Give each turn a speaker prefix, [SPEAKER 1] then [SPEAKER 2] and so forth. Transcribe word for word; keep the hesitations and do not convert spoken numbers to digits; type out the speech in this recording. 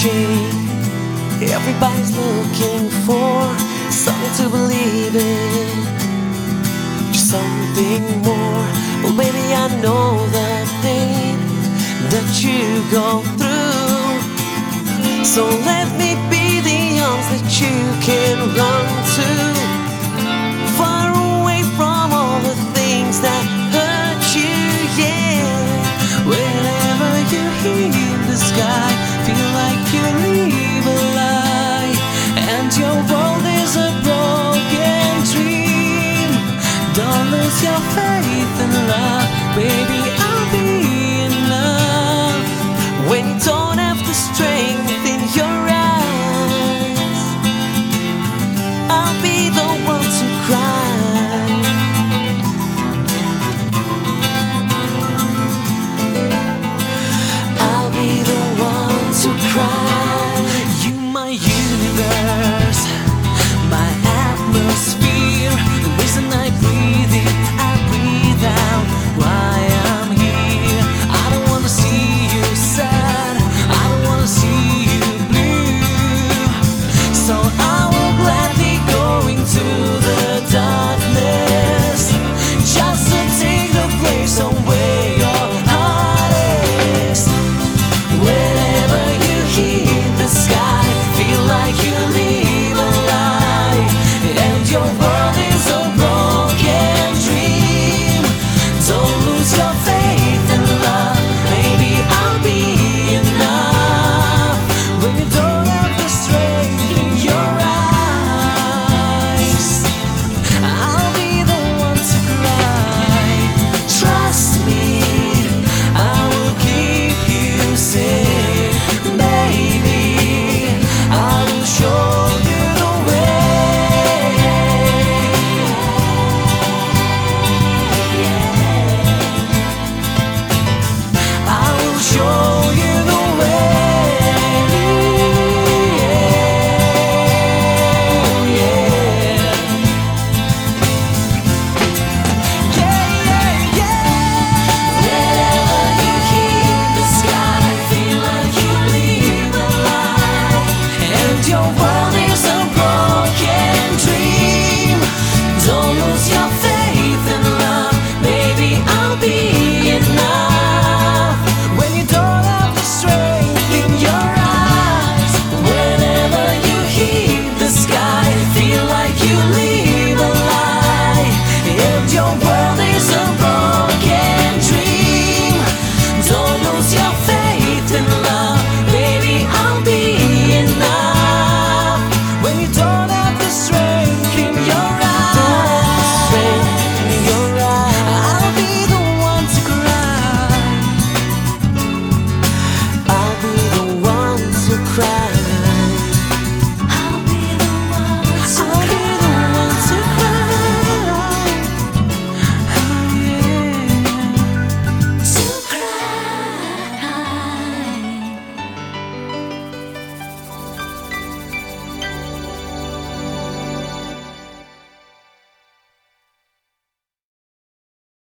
[SPEAKER 1] searching, everybody's looking for something to believe in, just something more. Well, baby, I know the pain that you go through, so let me be the arms that you can run to, far away from all the things that hurt you, yeah. Whenever you hear the sky, feel like you live a lie, and your world is a broken dream. Don't lose your faith in love, baby, I'll be enough. When you don't have the strength in your eyes, I'll be the one to cry. I'll be the one to cry. You, my universe, my atmosphere, the reason I breathe in, I breathe out, why I'm here. I don't wanna see you sad, I don't wanna see you blue, so I will gladly go into the darkness, just to take the place away your heart is. Whenever you hear the sky, feel like you live a lie, and your world is a broken dream. Don't lose your faith in love, maybe I'll be enough. When you don't have the strength in your eyes, I'll be the one to cry. Trust me, I will keep you safe, baby, I will show you the way. I will show you the way. Yeah, yeah, yeah. Whenever you hear the sky, feel like you live a lie, and your world is a broken dream. Don't lose your faith in love, baby, I'll be enough. When you don't have the strength in your eyes, whenever you hear the sky, feel like you live a lie, and your world is a broken dream. Don't lose your faith in love, baby, I'll be enough. When you don't have the strength in your eyes, I'll be the one to cry. I'll be the one to cry.